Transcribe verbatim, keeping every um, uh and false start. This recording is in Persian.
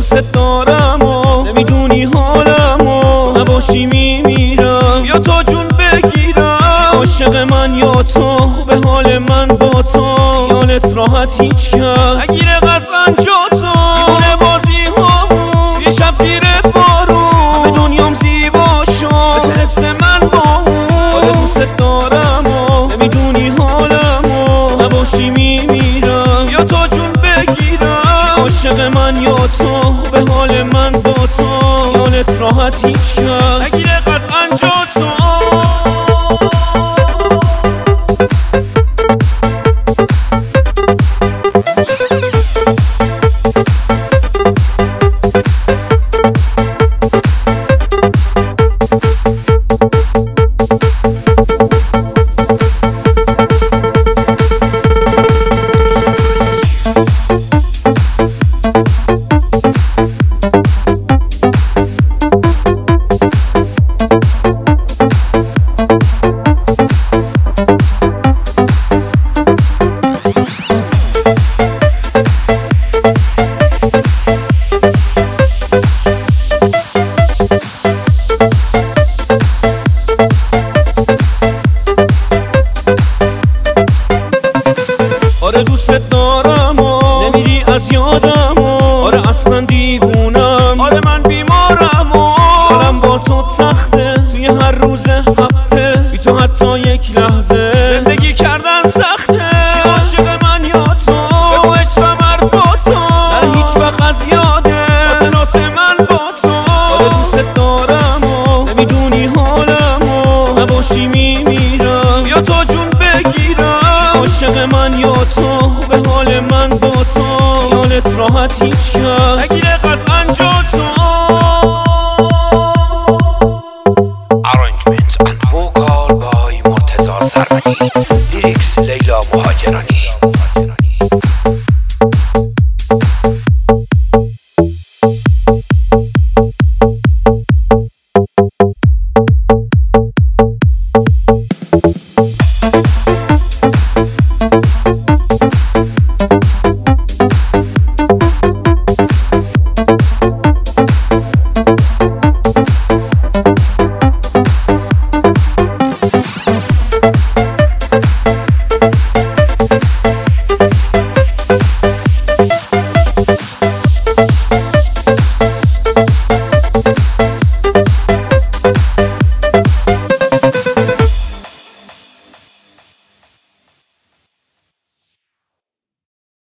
دوست دارم و نمیدونی حالم و نباشی میمیرم، یا تا جون بگیرم. عاشق من یا تو، به حال من با تو خیالت راحت هیچ کس نگیره قطعا جا تو. دیوونه بازی هامون یه شب زیر بارون، همه دنیام زیبا شد مثل حس من با اون. آره دوست دارم و نمیدونی حالم و نباشی میمیرم، یا تا جون بگیرم. عاشق من یا تو، به حال من با تو خیالت راحت هیچ کس نگیره قطعا جا تو. آره دوست دارم و نمیری از یادم و آره اصلا دیوونم. آره من بیمارم و دارم با تو تخته توی هر روز هفته، بی تو حتی یک لحظه زندگی کردن سخته. که عاشق من یا تو، بگو عشقم حرفاتو در هیچ وقت از یاده خاطرات من با تو. آره دوست دارم و نمیدونی حالم و نباشی میمیرم، یا تا جون بگیرم. عاشق من یا تو، به حال من با تو خیالت راحت هیچ کس